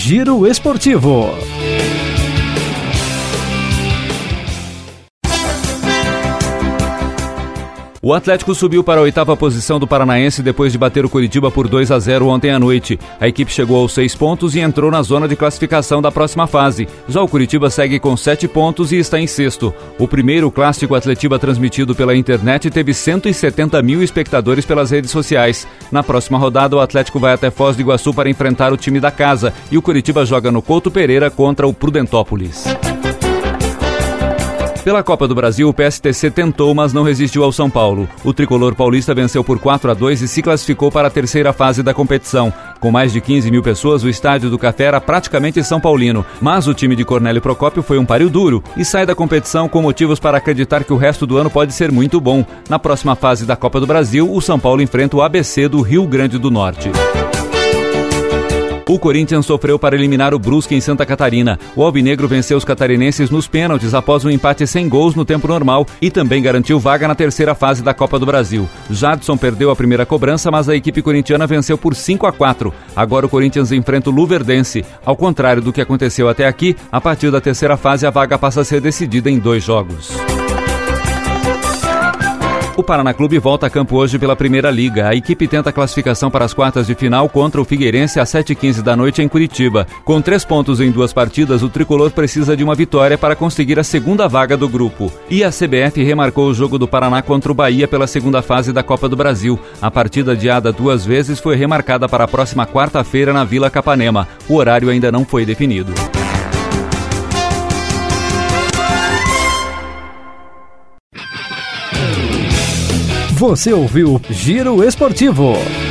Giro Esportivo. O Atlético subiu para a 8ª posição do Paranaense depois de bater o Curitiba por 2-0 ontem à noite. A equipe chegou aos 6 pontos e entrou na zona de classificação da próxima fase. Já o Curitiba segue com 7 pontos e está em 6º. O primeiro clássico Atletiba transmitido pela internet teve 170 mil espectadores pelas redes sociais. Na próxima rodada, o Atlético vai até Foz do Iguaçu para enfrentar o time da casa e o Curitiba joga no Couto Pereira contra o Prudentópolis. Pela Copa do Brasil, o PSTC tentou, mas não resistiu ao São Paulo. O tricolor paulista venceu por 4-2 e se classificou para a terceira fase da competição. Com mais de 15 mil pessoas, o estádio do Café era praticamente São Paulino. Mas o time de Cornélio Procópio foi um páreo duro e sai da competição com motivos para acreditar que o resto do ano pode ser muito bom. Na próxima fase da Copa do Brasil, o São Paulo enfrenta o ABC do Rio Grande do Norte. O Corinthians sofreu para eliminar o Brusque em Santa Catarina. O alvinegro venceu os catarinenses nos pênaltis após um empate sem gols no tempo normal e também garantiu vaga na terceira fase da Copa do Brasil. Jadson perdeu a primeira cobrança, mas a equipe corintiana venceu por 5-4. Agora o Corinthians enfrenta o Luverdense. Ao contrário do que aconteceu até aqui, a partir da terceira fase a vaga passa a ser decidida em 2 jogos. O Paraná Clube volta a campo hoje pela Primeira Liga. A equipe tenta a classificação para as quartas de final contra o Figueirense às 7h15 da noite em Curitiba. Com 3 pontos em 2 partidas, o tricolor precisa de uma vitória para conseguir a segunda vaga do grupo. E a CBF remarcou o jogo do Paraná contra o Bahia pela segunda fase da Copa do Brasil. A partida adiada 2 vezes foi remarcada para a próxima quarta-feira na Vila Capanema. O horário ainda não foi definido. Você ouviu Giro Esportivo.